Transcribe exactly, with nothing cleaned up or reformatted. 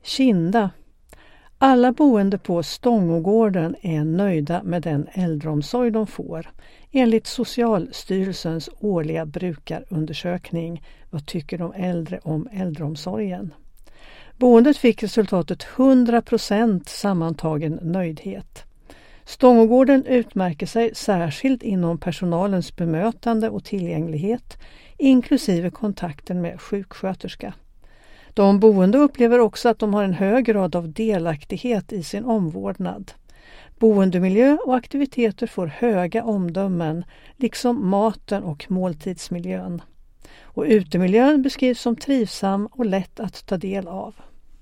Kinda. Alla boende på Stångågården är nöjda med den äldreomsorg de får. Enligt Socialstyrelsens årliga brukarundersökning. Vad tycker de äldre om äldreomsorgen? Boendet fick resultatet hundra procent sammantagen nöjdhet. Stångågården utmärker sig särskilt inom personalens bemötande och tillgänglighet, inklusive kontakten med sjuksköterska. De boende upplever också att de har en hög grad av delaktighet i sin omvårdnad. Boendemiljö och aktiviteter får höga omdömen, liksom maten och måltidsmiljön. Och utemiljön beskrivs som trivsam och lätt att ta del av.